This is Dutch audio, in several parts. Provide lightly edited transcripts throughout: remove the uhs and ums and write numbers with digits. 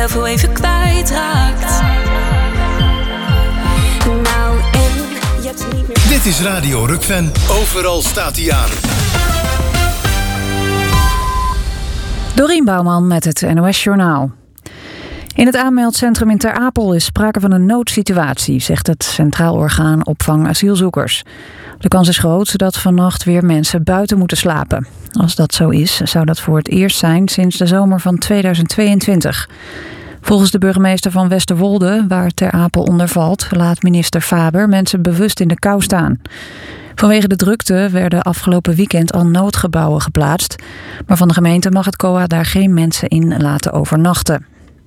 jezelf heel even kwijtraakt. Nou, en je hebt niet meer... Dit is Radio Rukven. Overal staat hij aan. Dorien Bouwman met het NOS Journaal. In het aanmeldcentrum in Ter Apel is sprake van een noodsituatie, zegt het Centraal Orgaan Opvang Asielzoekers. De kans is groot dat vannacht weer mensen buiten moeten slapen. Als dat zo is, zou dat voor het eerst zijn sinds de zomer van 2022. Volgens de burgemeester van Westerwolde, waar Ter Apel onder valt, laat minister Faber mensen bewust in de kou staan. Vanwege de drukte werden afgelopen weekend al noodgebouwen geplaatst. Maar van de gemeente mag het COA daar geen mensen in laten overnachten.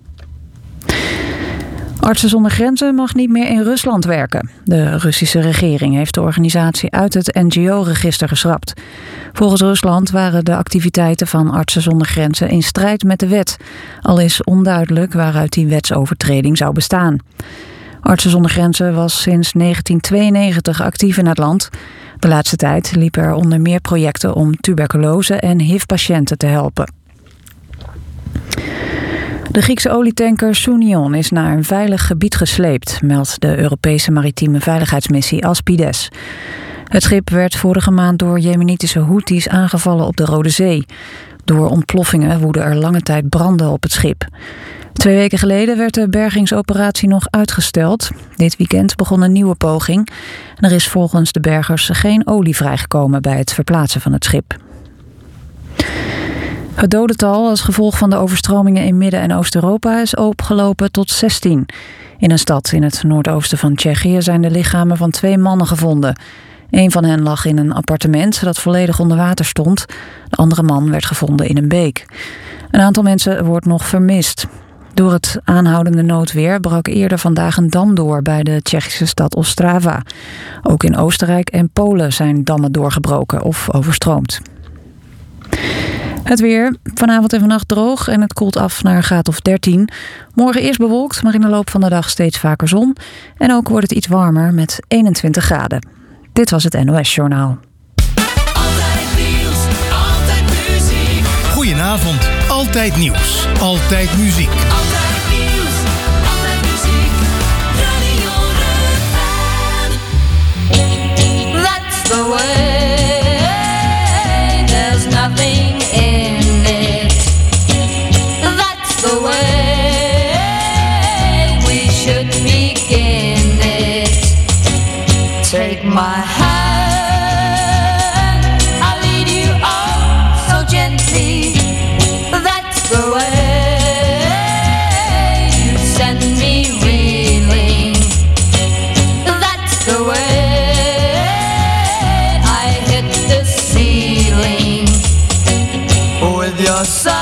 Artsen zonder Grenzen mag niet meer in Rusland werken. De Russische regering heeft de organisatie uit het NGO-register geschrapt. Volgens Rusland waren de activiteiten van Artsen zonder Grenzen in strijd met de wet. Al is onduidelijk waaruit die wetsovertreding zou bestaan. Artsen zonder Grenzen was sinds 1992 actief in het land. De laatste tijd liepen er onder meer projecten om tuberculose- en HIV-patiënten te helpen. De Griekse olietanker Sounion is naar een veilig gebied gesleept, meldt de Europese maritieme veiligheidsmissie Aspides. Het schip werd vorige maand door Jemenitische Houthis aangevallen op de Rode Zee. Door ontploffingen woedden er lange tijd branden op het schip. 2 weken geleden werd de bergingsoperatie nog uitgesteld. Dit weekend begon een nieuwe poging. En er is volgens de bergers geen olie vrijgekomen bij het verplaatsen van het schip. Het dodental als gevolg van de overstromingen in Midden- en Oost-Europa is opgelopen tot 16. In een stad in het noordoosten van Tsjechië zijn de lichamen van 2 mannen gevonden. Een van hen lag in een appartement dat volledig onder water stond. De andere man werd gevonden in een beek. Een aantal mensen wordt nog vermist. Door het aanhoudende noodweer brak eerder vandaag een dam door bij de Tsjechische stad Ostrava. Ook in Oostenrijk en Polen zijn dammen doorgebroken of overstroomd. Het weer, vanavond en vannacht droog en het koelt af naar een graad of 13. Morgen eerst bewolkt, maar in de loop van de dag steeds vaker zon. En ook wordt het iets warmer met 21 graden. Dit was het NOS Journaal. Altijd nieuws, altijd muziek. Goedenavond, altijd nieuws, altijd muziek. Altijd nieuws, altijd muziek. Radio Rukven. That's the way, there's nothing in it. That's the way we should begin it. Take my hand, I'll lead you on so gently. That's the way you send me reeling. That's the way I hit the ceiling. With your sighs,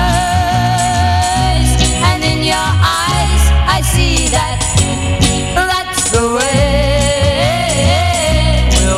and in your eyes I see that. That's the way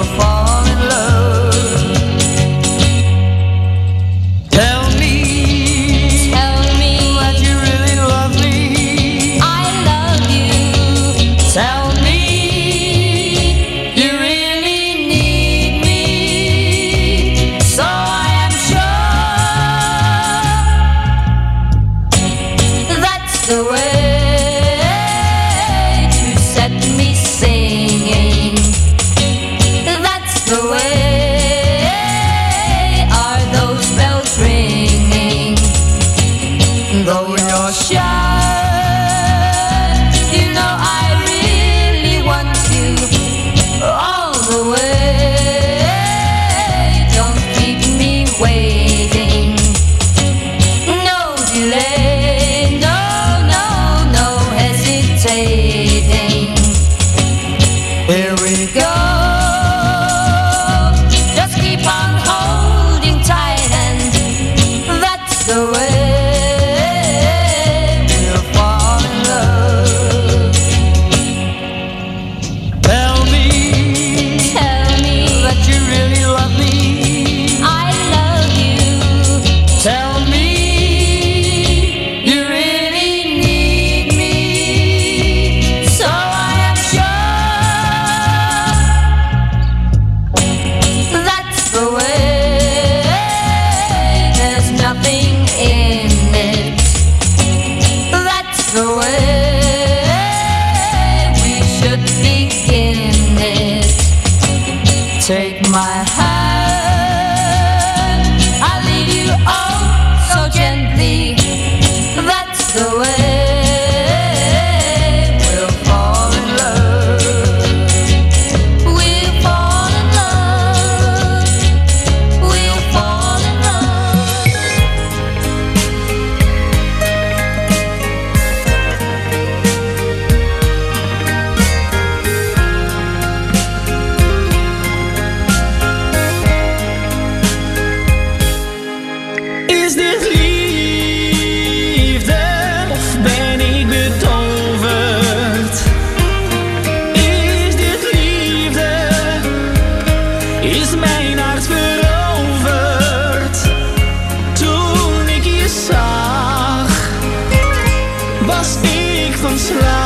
ik van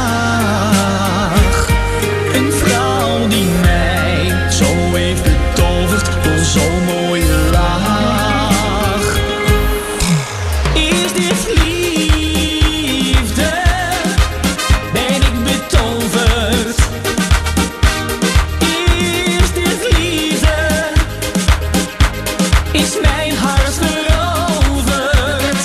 slag. Een vrouw die mij zo heeft betoverd door zo'n mooie lach. Is dit liefde? Ben ik betoverd? Is dit liefde? Is mijn hart veroverd?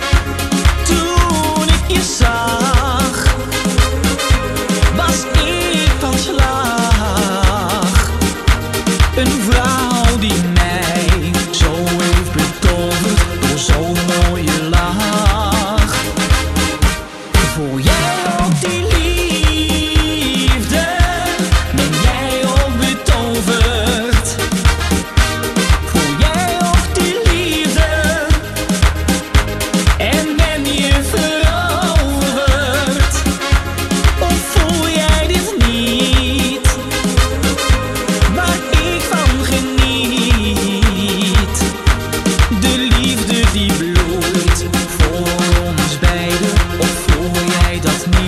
Toen ik je zag, was ik van slag. Een vrouw die mij zo heeft betoverd door zo'n mooie lach. Voel jij ook die liefde? Ben jij ook betoverd? Voel jij ook die liefde? En ben je veroverd? Of voel jij dit niet? Waar ik van geniet. De liefde die bloeit voor ons beiden. Of voel jij dat niet?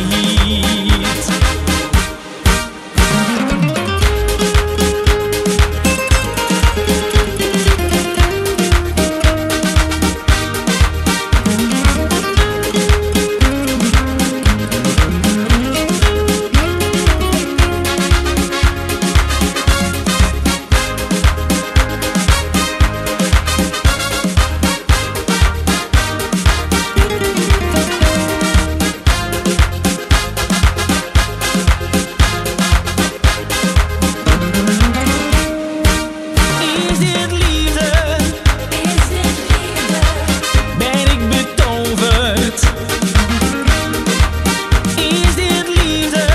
Is dit liefde? Ben ik betoverd? Is dit liefde?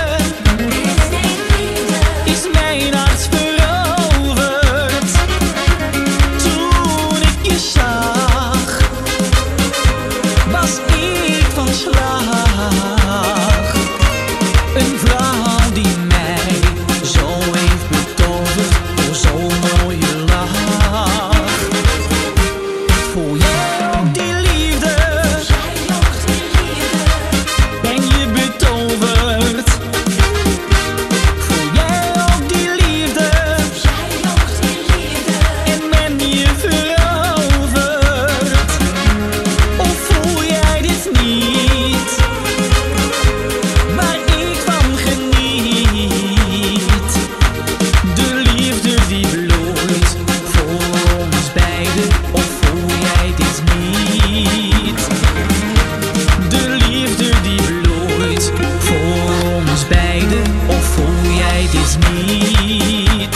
Is mijn hart veroverd? Toen ik je zag, was ik van slag. Een vrouw die mij zo heeft betoverd door zo'n mooie lach. Voel jij ook die liefde? Ben je betoverd? Voel jij ook die liefde? En ben je veroverd? Of voel jij dit niet? Waar ik van geniet. De liefde die bloeit voor ons beiden. Of voel jij dit niet? De liefde die bloeit voor ons beiden. Of voel jij dit niet?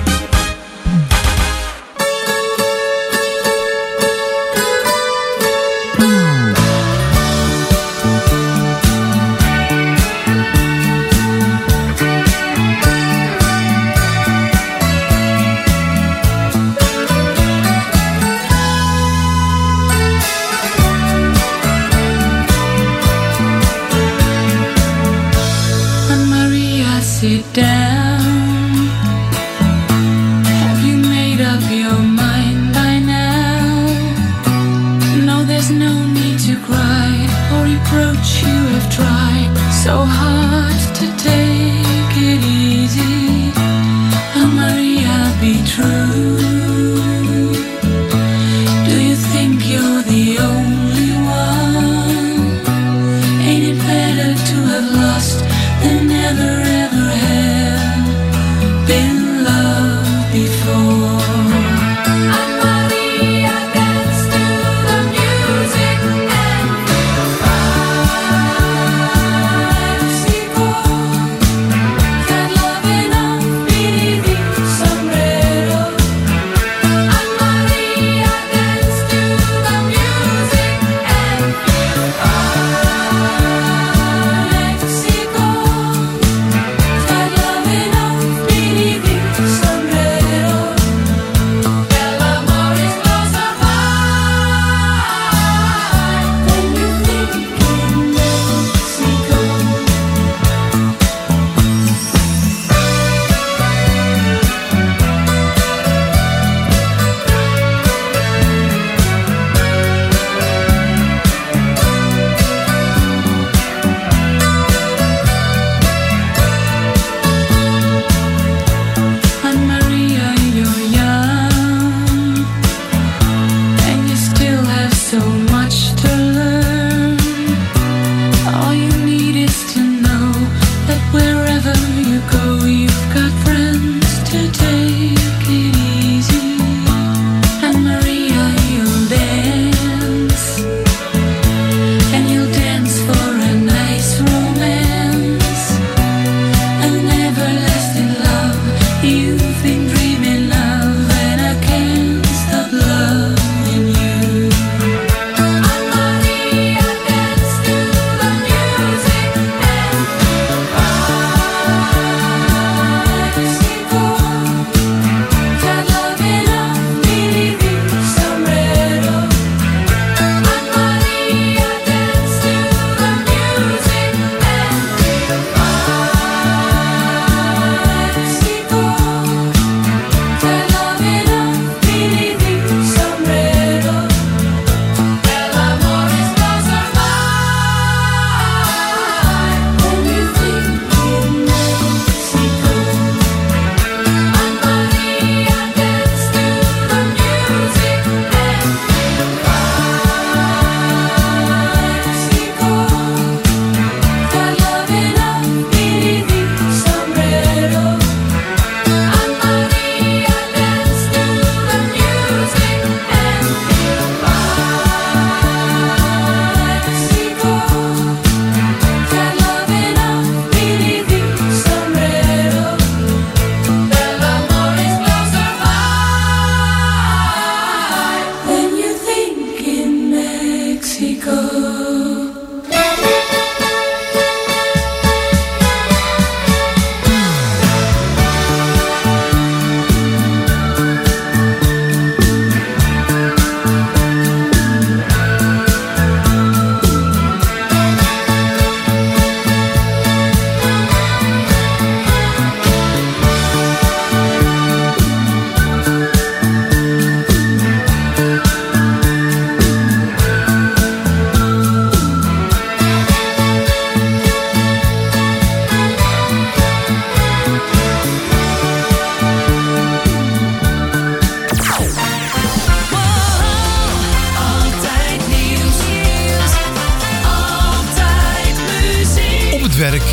Maria, sit down. Have you made up your mind by now? No, there's no need to cry or reproach. You have tried so hard to take it easy. And Maria, be true. Do you think you're the only one? Ain't it better to have lost than never ever have?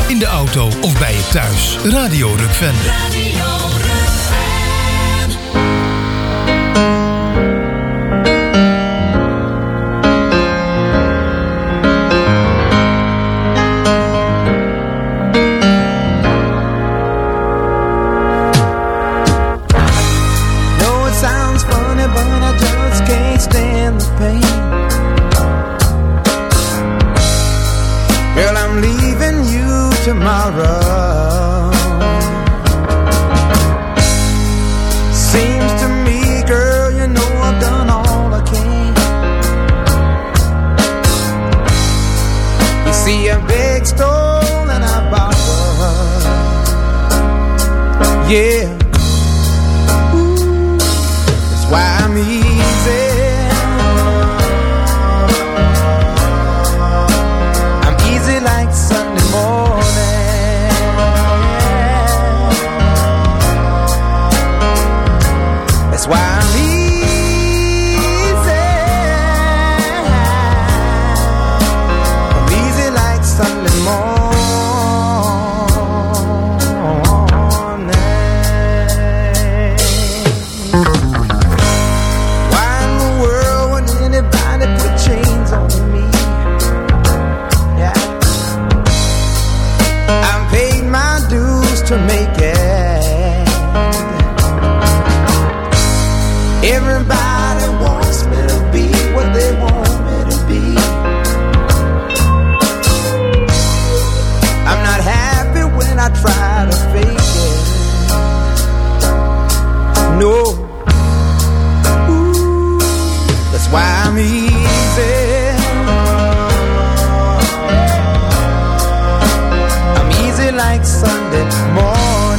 in de auto of bij je thuis. Radio Rukven. Radio Rukven. Know it sounds funny, but I just can't stand the pain. Girl, I'm leaving you tomorrow. Seems to me, girl, you know I've done all I can. You see a big stole and I borrowed. Yeah. Ooh, that's why I'm easy. Like Sunday morning. That's why I'm easy. I'm easy like Sunday morning. Why in the world would anybody put chains on me? To make it. Everybody wants me to be what they want me to be. I'm not happy when I try to fake it. No. Ooh, that's why I'm easy. I'm easy like Sunday morning.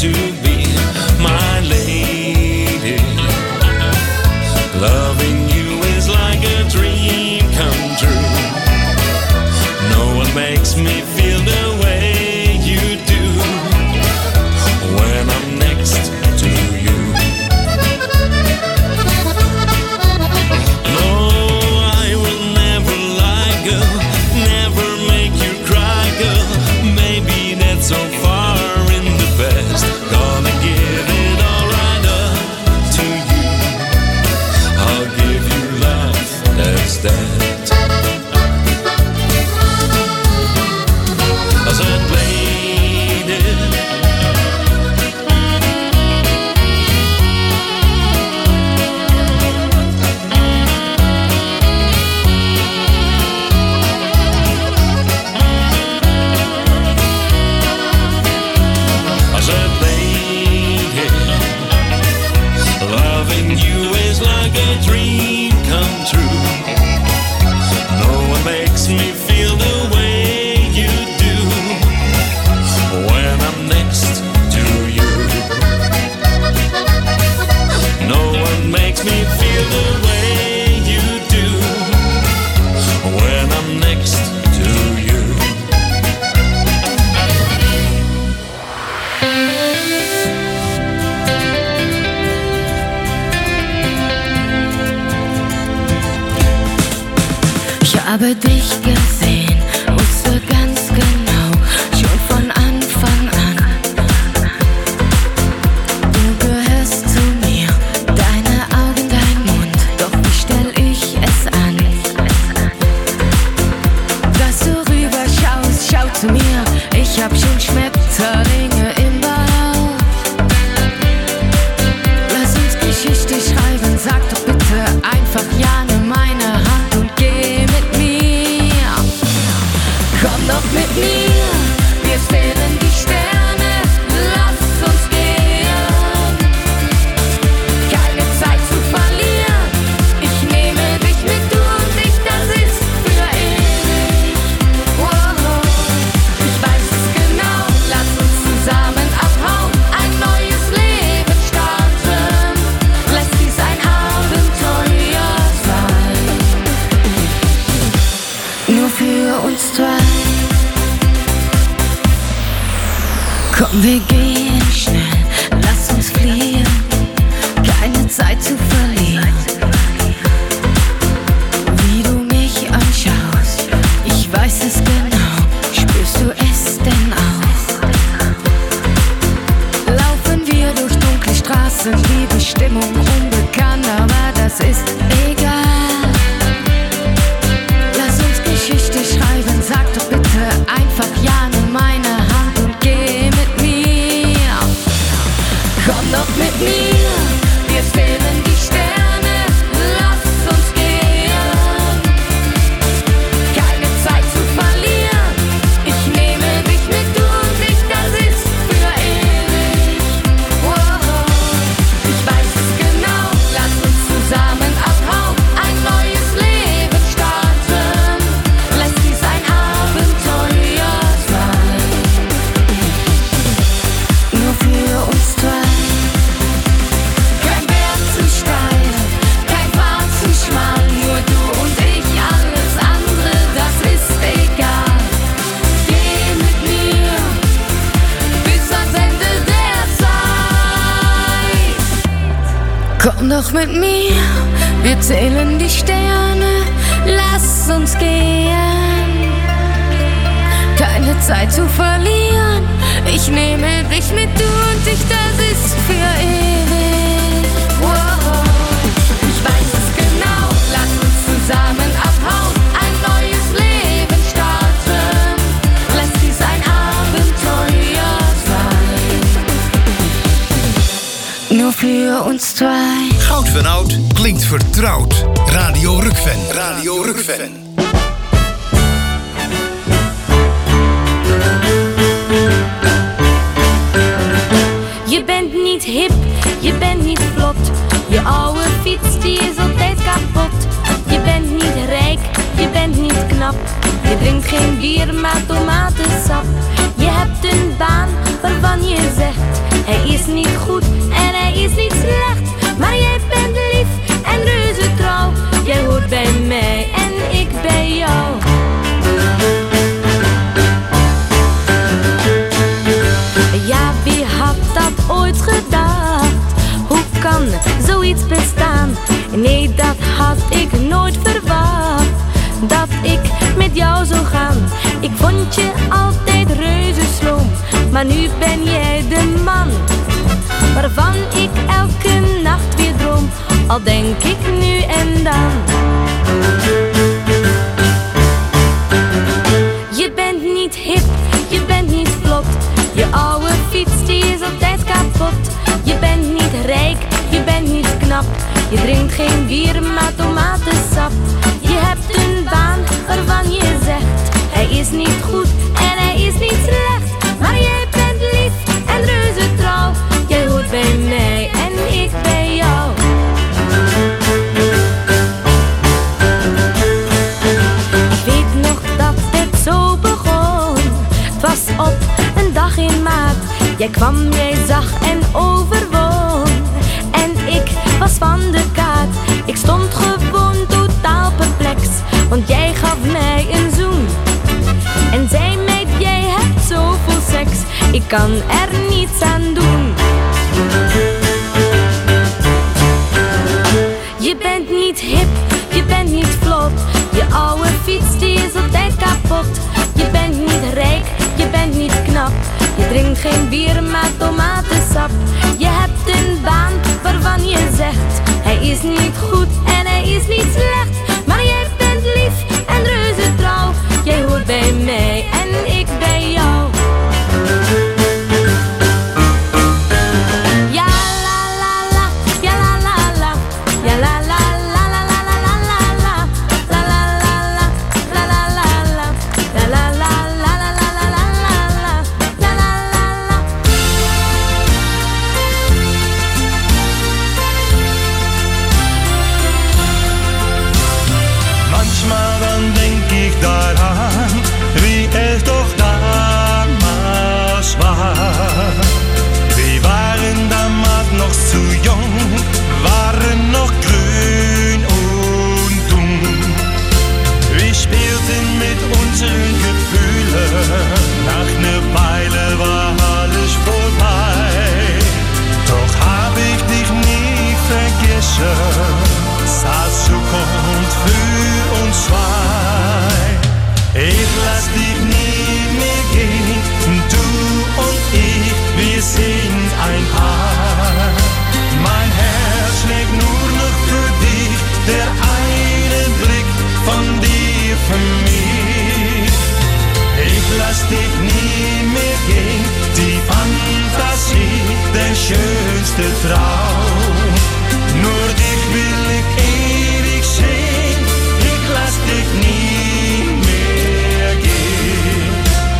to be my lady. Loving you is like a dream come true. No one makes me feel the way you do when I'm next to you. No, I will never lie, girl, never make you cry, girl. Maybe that's so far in the past. Gonna give it all right up to you. I'll give you love, that's that. I said, lady, I said, lady, loving you is like a dream come true. No one makes me feel the way you do when I'm next to you. No one makes me feel the way you do when I'm next to you. Ich habe dich gesehen, wusste ganz genau, schon von Anfang an. Du gehörst zu mir, deine Augen, dein Mund, doch wie stell ich es an? Dass du rüber schaust, schau zu mir, ich hab schon Schmetterlinge im Bauch. Lass uns Geschichte schreiben, sag doch bitte einfach ja, nimm meine Hand und geh mit mir. Komm doch mit mir, wir zählen die Sterne, lass uns gehen. Keine Zeit zu verlieren, ich nehme dich mit, du und ich, das ist für ewig. Wow, ich weiß es genau, lass uns zusammen abhauen, ein neues Leben starten. Lass dies ein Abenteuer sein, nur für uns zwei. Komm, wir gehen schnell, lass uns fliehen, keine Zeit zu verlieren. Wie du mich anschaust, ich weiß es genau, spürst du es denn auch? Laufen wir durch dunkle Straßen, die Bestimmung unbekannt, aber das ist egal. Lass uns Geschichte schreiben, sag doch bitte einfach ja, nimm meine Hand und geh mit mir. Komm doch mit mir, wir zählen die Sterne, lass uns gehen. Keine Zeit zu verlieren, ich nehme dich mit, du und ich, das ist für ewig. Wow, ich weiß es genau, lass uns zusammen abhauen, ein neues Leben starten. Lass dies ein Abenteuer sein, nur für uns zwei. Kein Berg zu steil, kein Pfad zu schmal, nur du und ich, alles andere, das ist egal. Geh mit mir bis ans Ende der Zeit. Komm doch mit mir, wir zählen die Sterne, lass uns gehen. Keine Zeit zu verlieren, ich nehme dich mit, du und ich, das ist für ewig. Wow, ich weiß es genau, lass uns zusammen abhauen, ein neues Leben starten. Lass dies ein Abenteuer sein, nur für uns zwei. Goud van oud klinkt vertrouwd. Radio Rukven. Radio Rukven. Je bent niet hip, je bent niet vlot. Je oude fiets die is altijd kapot. Je bent niet rijk, je bent niet knap. Je drinkt geen bier maar tomatensap. Je hebt een baan waarvan je zegt Hij is niet goed en hij is niet slecht, maar jij bent lief en reuze trouw. Jij hoort bij mij en ik bij jou. Ja, wie had dat ooit gedacht? Hoe kan zoiets bestaan? Nee, dat had ik nooit verwacht, dat ik met jou zou gaan. Ik vond je altijd reuze sloom, maar nu ben jij de man waarvan ik elke nacht weer droom, al denk ik nu en dan. Je bent niet hip, je bent niet vlot, je oude fiets die is altijd kapot. Je bent niet rijk, je bent niet knap, je drinkt geen bier maar tomatensap. Je hebt een baan waarvan je zegt, hij is niet goed en hij is niet slecht, maar jij bent lief en reuze trouw. Jij hoort bij mij en ik bij jou. Ik weet nog dat het zo begon, het was op een dag in maart. Jij kwam, jij zag en overwon, en ik was van de kaart. Ik stond gewoon totaal perplex, want jij gaf mij een zoen en zei meid, jij hebt zoveel seks, ik kan er niets aan doen. Je bent niet hip, je bent niet vlot, je oude fiets die is altijd kapot. Je bent niet rijk, je bent niet knap, je drinkt geen bier maar tomatensap. Je hebt een baan waarvan je zegt, hij is niet goed en hij is niet slecht, maar jij bent lief en reuze trouw. Jij hoort bij mij en ik bij jou. Ja la la la, ja la la la, ja la la la la la la la la la, la la la la, la la la la, la la la la la la la la la, la la la la. Manchmal dan denk ik daaraan, wie er toch damals war. Wir waren damals noch zu jung, waren noch grün und dumm. Wir spielten mit unseren Gefühlen, nach ner Weile war alles vorbei. Doch hab ich dich nie vergessen, das Zukunft für uns zwei. Ich lass dich nie mehr gehen, du und ich, wir sind ein Paar. Mein Herz schlägt nur noch für dich, der eine Blick von dir für mich. Ich lass dich nie mehr gehen, die Fantasie, der schönste Traum. Nur dich will ich ewig sehen, ich lass dich nie mehr gehen.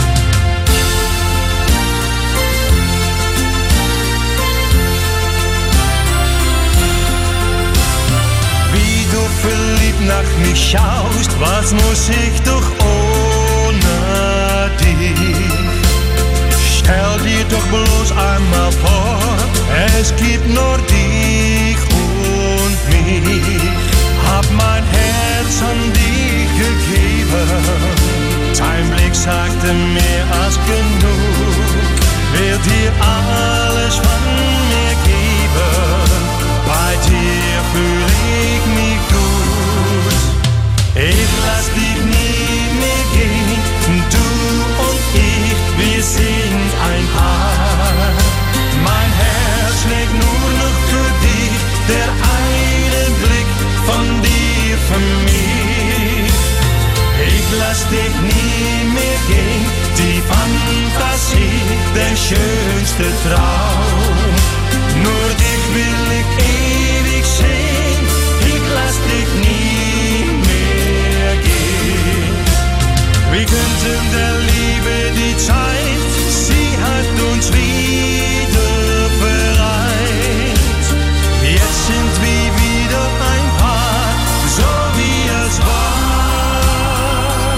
Wie du verliebt nach mich schaust, was muss ich doch ohne dich? Stell dir doch bloß einmal vor, es gibt nur dich und mich. Hab mein Herz an dich gegeben, dein Blick sagte mehr als genug. Will dir alles von mir geben, bei dir fühl ich mich gut. Ich lass dich nie mehr gehen, du und ich, wir sind ein Paar. Mein Herz schlägt nur noch für dich, der eine Blick von dir für mich. Ich lass dich nie mehr gehen, die Fantasie, der schönste Traum. Nur dich will ich ewig sehen, ich lass dich nie mehr gehen. Wir könnten der Liebe die Zeit, sie hat uns wieder vereint. Jetzt sind wir wieder ein Paar, so wie es war.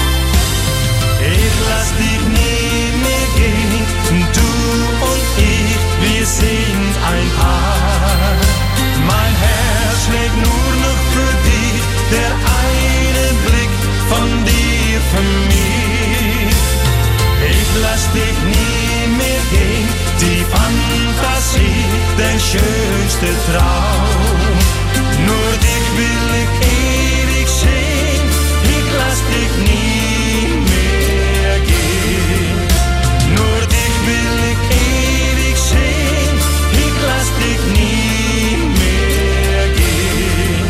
Ich lass dich nie mehr gehen, du und ich. letzte Traum. Nur dich will ich ewig sehen, ich lass dich nie mehr gehen. Nur dich will ich ewig sehen, ich lass dich nie mehr gehen.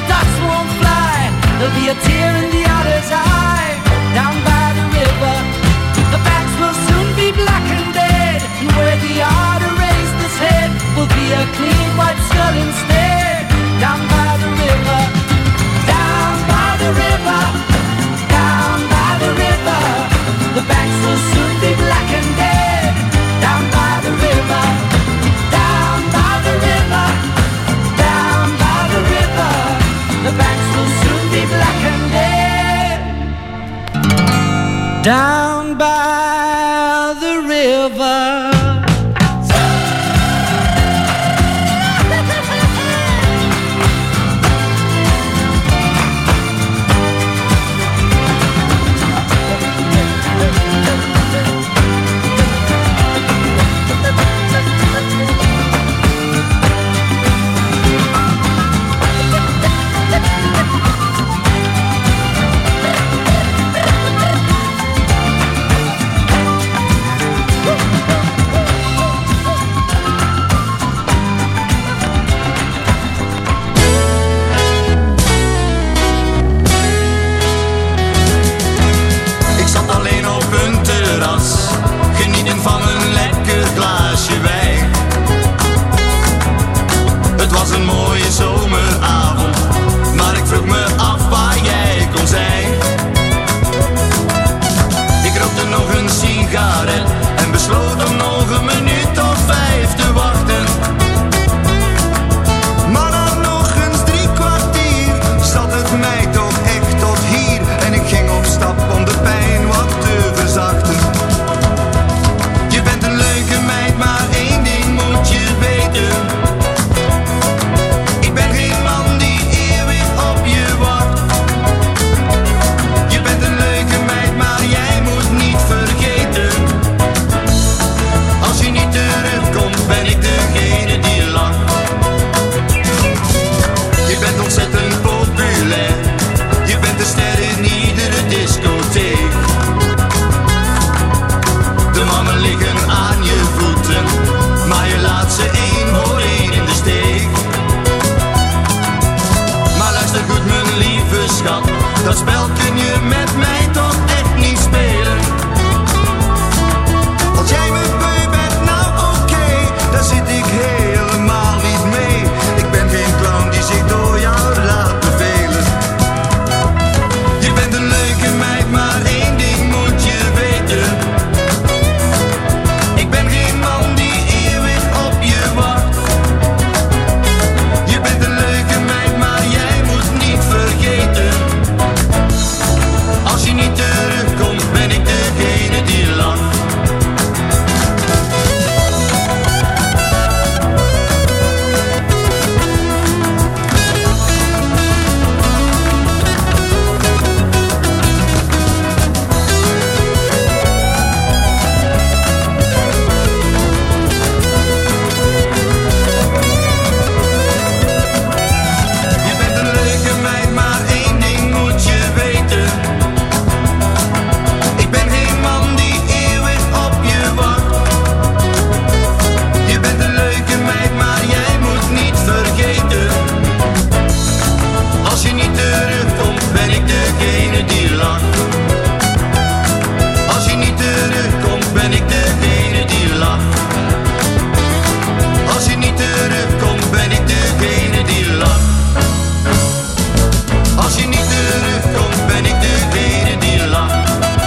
There'll be a tear in the other's eye down by the river. The banks will soon be black and dead. Down by the river, down by the river, down by the river. The banks will soon be black and dead. Down by the river. Genieten van een lekker glaasje wijn. Het was een mooie zomeravond, maar ik vroeg me af waar jij kon zijn. Ik rookte nog een sigaret en besloot om nog een minuut of 5 te wachten. Maar na nog eens 3 kwartier zat het mij toch echt tot hier. En ik ging op stap om de pijn wat te verzachten. Je bent een leuke meid, maar één ding moet je weten. Ik ben geen man die eeuwig op je wacht. Je bent een leuke meid, maar jij moet niet vergeten. Als je niet terugkomt, ben ik degene die lacht. Je bent ontzettend populair. Je bent de ster in iedere discotheek. De mannen liggen aan je voeten, maar je laat ze 1 voor 1 in de steek. Maar luister goed mijn lieve schat, dat spel kun je met mij toch echt niet spelen. Als jij me beu bent, nou oké, daar zit ik helemaal niet mee. Ik ben geen clown die zich door jou laat bevelen. Je bent een leuke meid, maar één ding moet je weten. Ik ben geen man die eeuwig op je wacht. Je bent een leuke meid, maar jij moet niet vergeten. Als je niet terugkomt, ben ik degene die lacht. Je bent een leuke meid, maar één ding moet je weten. Ik ben geen man die eeuwig op je wacht. Je bent een leuke meid, maar jij moet niet vergeten. Als je niet terugkomt, ben ik degene die lacht. Als je niet terugkomt, ben ik degene die lacht. Als je niet terugkomt, ben ik degene die lacht. Als je niet terugkomt, ben ik degene die lacht.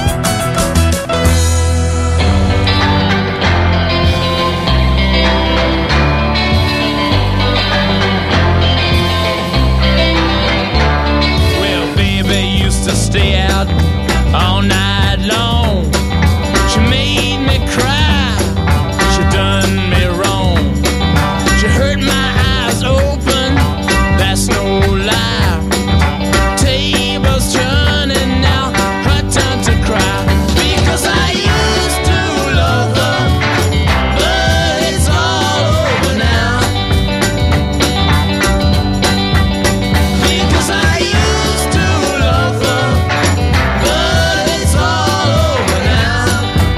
Well, baby used to stay out all night long. She made me cry. She done me wrong. She hurt my eyes open. That's no lie. Tables turning now. Her time to cry. Because I used to love her, but it's all over now. Because I used to love her, but it's all over now.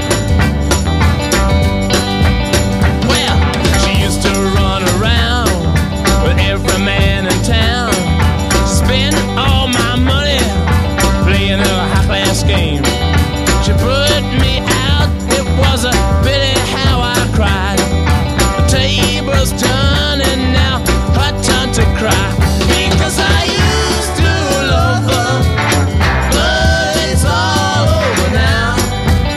Well, she used to run around with every man in town. Spend all my money playing a high-class game. She put me out, it was a pity how I cried. The table's turning now, her time to cry. Because I used to love her, but it's all over now.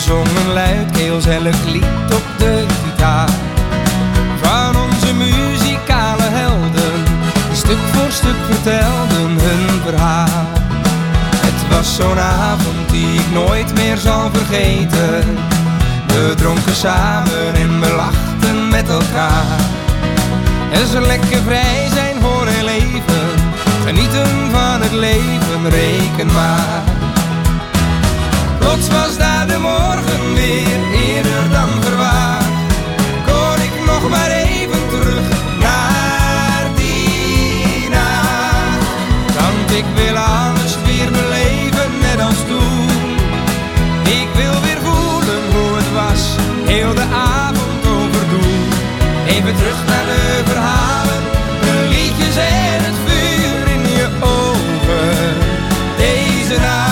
zongen luidkeels elk lied op de gitaar van onze muzikale helden, die stuk voor stuk vertelden hun verhaal. Het was zo'n avond die ik nooit meer zal vergeten. We dronken samen en we lachten met elkaar. En zo lekker vrij zijn voor heel leven, genieten van het leven, reken maar. Plots was daar de morgen weer, eerder dan verwacht. Kon ik nog maar even terug naar die nacht. Want ik wil alles weer beleven, net als toen. Ik wil weer voelen hoe het was, heel de avond overdoen. Even terug naar de verhalen, de liedjes en het vuur in je ogen. Deze nacht.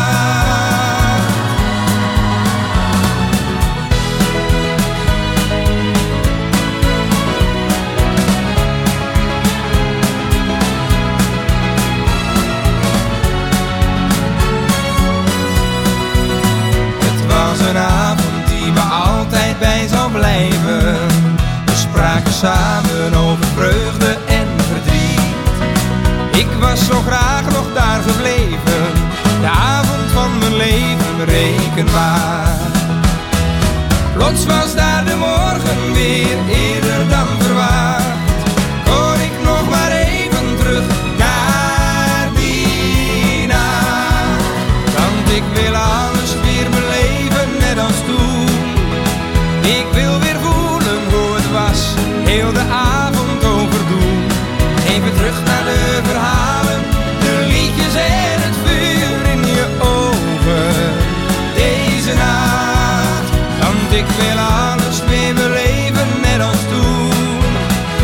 Een avond die me altijd bij zal blijven. We spraken samen over vreugde en verdriet. Ik was zo graag nog daar gebleven. De avond van mijn leven, reken maar. Plots was daar de morgen weer, eerder dan verwacht. Kon ik nog maar even terug naar die nacht. Want ik wil alles weer beleven, net als toen. Ik wil weer voelen hoe het was, heel de avond overdoen. Even terug naar de verhalen, de liedjes en het vuur in je ogen. Deze nacht, want ik wil alles weer beleven, net als toen.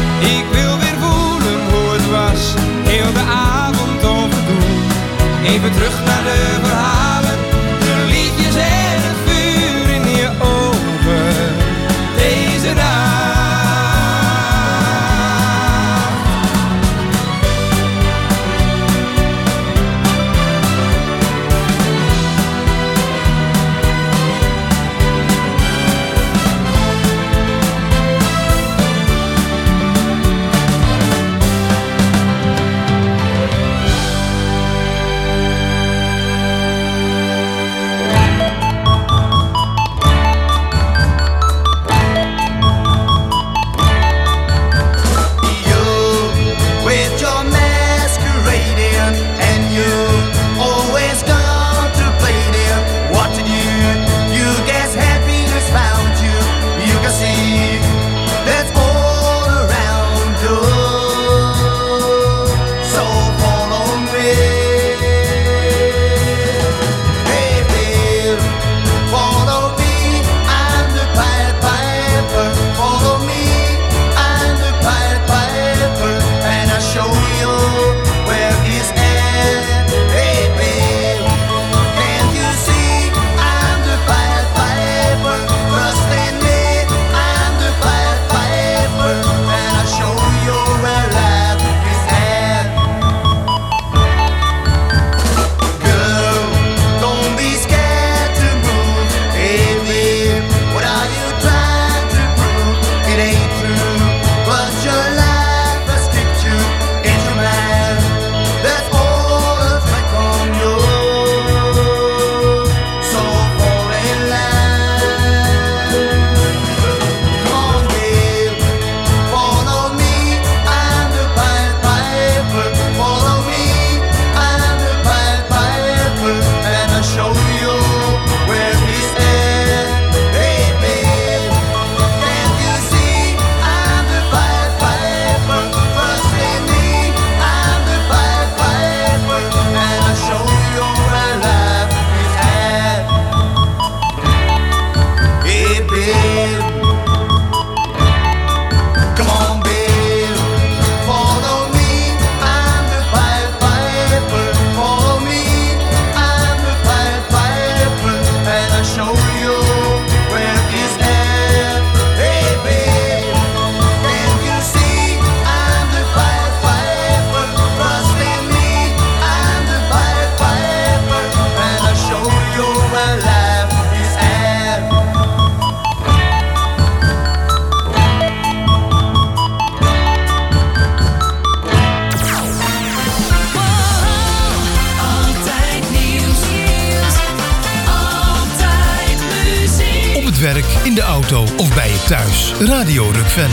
het werk, in de auto of bij je thuis. Radio Rukven.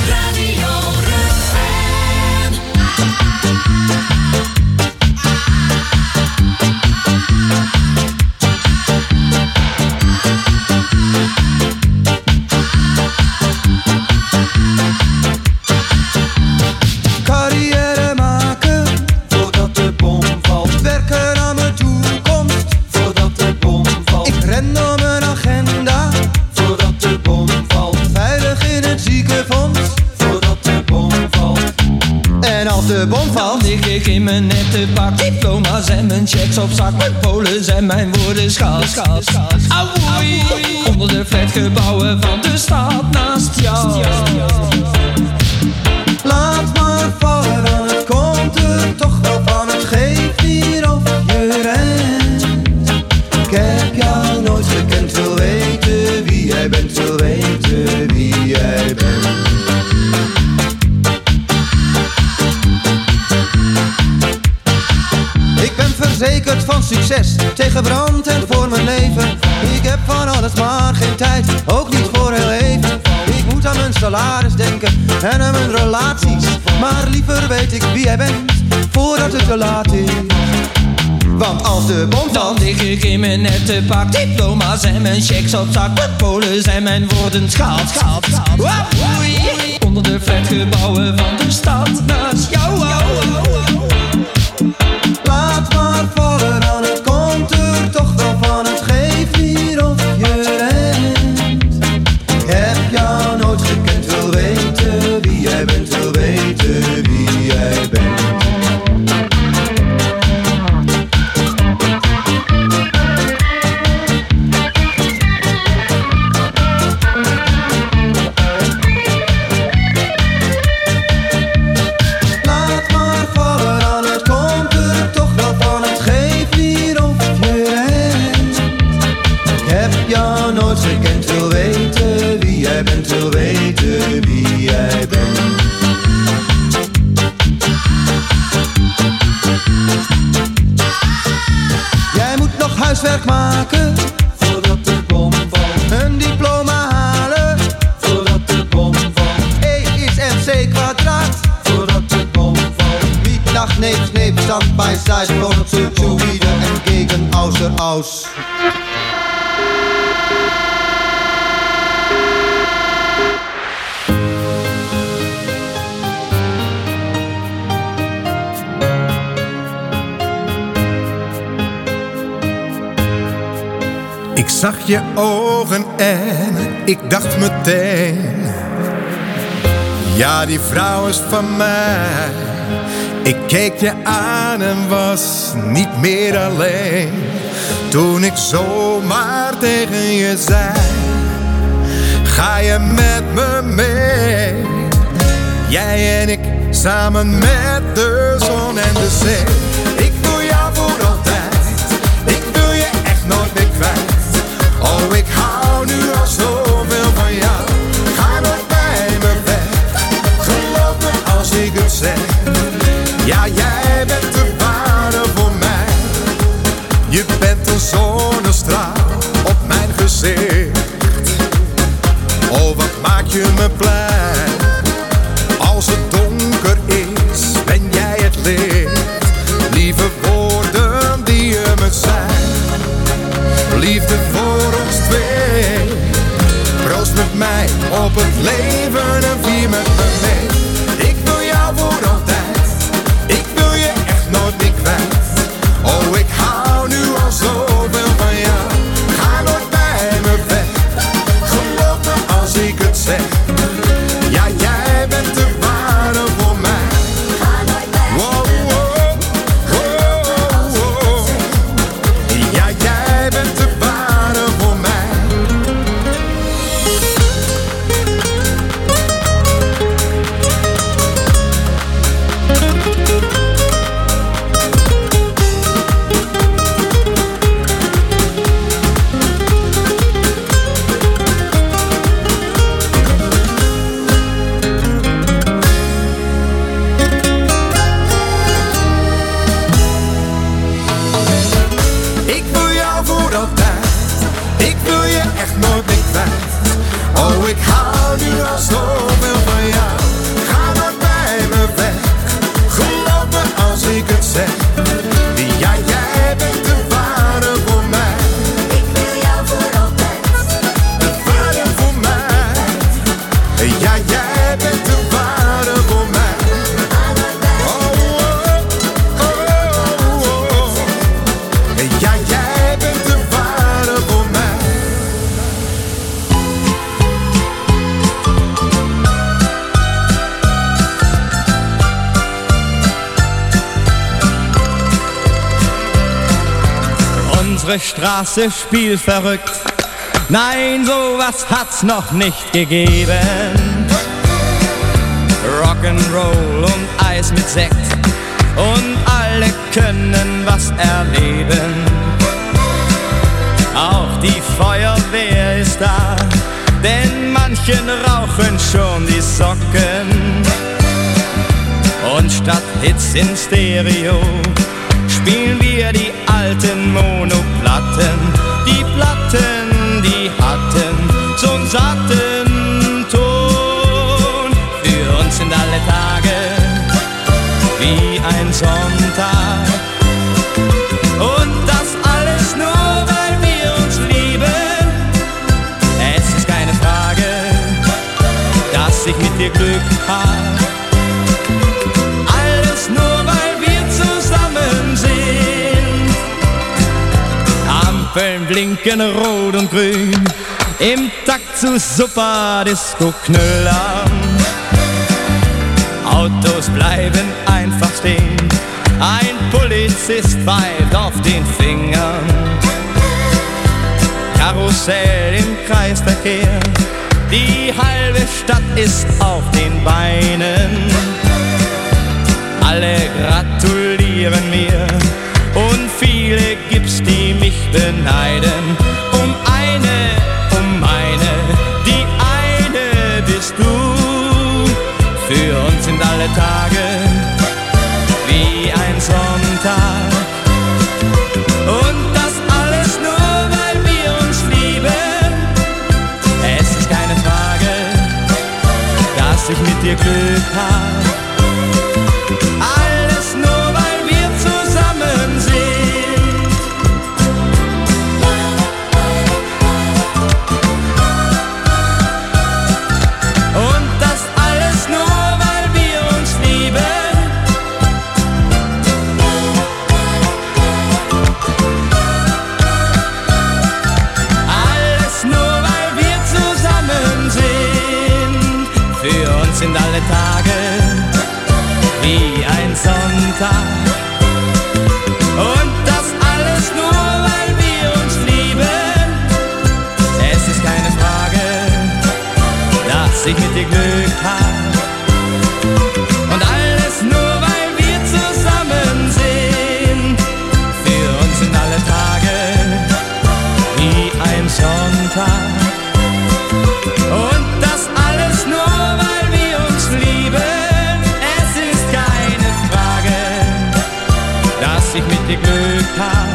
Carrière maken voordat de bom valt. Werken aan mijn toekomst voordat de bom valt. Ik ren door mijn agenda voordat de bom valt. Veilig in het ziekenfonds voordat de bom valt. En als de bom valt, dan lig ik in mijn nette pak. Diploma's en mijn checks op zak. Mijn polen zijn mijn woorden schat. Auwoei, onder de flatgebouwen van de stad naast jou. laat maar vallen, dan het komt er toch wel van. Het geeft hier of je rent. Ik heb jou nooit gekend, wil weten wie jij bent, wil weten wie jij bent. Ik ben verzekerd van succes, tegen brand en voor mijn leven. Ik heb van alles maar geen tijd, ook niet voor heel even. Ik moet aan mijn salaris denken en aan mijn relaties. Maar liever weet ik wie jij bent, voordat het te laat is. Want als de bom valt, dan lig ik in mijn nette pak. Diploma's en mijn checks op zak. Mijn polen zijn mijn woorden schat. Auwoei, onder de flatgebouwen van de stad naast jou. laat maar vallen, dan het komt er toch wel van. Het geeft hier of je rent. Ik heb jou nooit gekend, wil weten wie jij bent, wil weten wie jij bent. Laat maar vallen, dan het komt er toch wel van. Het geeft hier of je rent. Ik heb jou nooit gekend, wil weten wie jij bent, wil weten wie jij bent. Jij moet nog huiswerk maken voordat de bom valt. Een diploma halen voordat de bom valt. E is MC kwadraat voordat de bom valt. Niet nach neef, neef, stand bij side, voor zu wieder en gegen außer aus. Ik zag je ogen en ik dacht meteen, ja, die vrouw is van mij. Ik keek je aan en was niet meer alleen. Toen ik zomaar tegen je zei, ga je met me mee? Jij en ik samen met de zon en de zee. Ik wil jou voor altijd, ik wil je echt nooit meer kwijt. Oh, ik hou nu al zoveel van jou. Ga nooit bij me weg, geloof me als ik het zeg. Ja, jij bent de ware voor mij. Je bent een zonnestraal op mijn gezicht. Oh, wat maak je me blij. Als het donker is, ben jij het licht. Lieve woorden die je me zei. Liefde voor ons twee. Proost met mij op het leven en vier met me mee. Ik wil jou voor altijd, ik wil je echt nooit meer kwijt. Oh, ik hou nu al zoveel van jou. Ga nooit bij me weg, geloof me als ik het zeg. Ja, jij bent de ware voor mij. Wow, wow, wow, wow. Ja, jij bent de ware voor mij. Ik wil jou voor altijd, ik wil je echt nooit meer kwijt. Oh, ik hou nu al zoveel van jou. Ga nooit bij me weg. Geloof me als ik het zeg. Ja, jij bent de ware voor mij. Ik wil jou voor altijd. De ware voor mij. Ja, jij bent de ware voor mij. Ja, jij bent de ware voor mij. Unsere Straße spielt verrückt. Nein, sowas hat's noch nicht gegeben. Rock'n'Roll und Eis mit Sekt. Und alle können was erleben. Auch die Feuerwehr ist da, denn manchen rauchen schon die Socken. Und statt Hits in Stereo spielen wir die alten Monoplatten. Die Platten, die hatten so'n satten Ton. Für uns sind alle Tage wie ein Sonntag. Und das alles nur, weil wir uns lieben. Es ist keine Frage, dass ich mit dir Glück hab. Alles nur, weil wir zusammen sind. Ampeln blinken rot und grün, im Takt zu Super Disco Knüller. Autos bleiben einfach stehen, ein Polizist pfeift auf den Fingern. Karussell im Kreisverkehr, die halbe Stadt ist auf den Beinen. Alle gratulieren mir und viele gibt's, die mich beneiden. Um meine, die eine bist du. Für uns sind alle Tage wie ein Sonntag. Und das alles nur, weil wir uns lieben. Es ist keine Frage, dass ich mit dir Glück hab. Alles nur, weil wir zusammen sind. Und das alles nur, weil wir uns lieben. Alles nur, weil wir zusammen sind. Für uns sind alle Tage wie ein Sonntag. Und das alles nur, weil wir uns lieben. Es ist keine Frage, dass ich mit dir Glück hab. Und alles nur, weil wir zusammen sind. Für uns sind alle Tage wie ein Sonntag. Und das alles nur, weil wir uns lieben. Es ist keine Frage, dass ich mit dir Glück hab.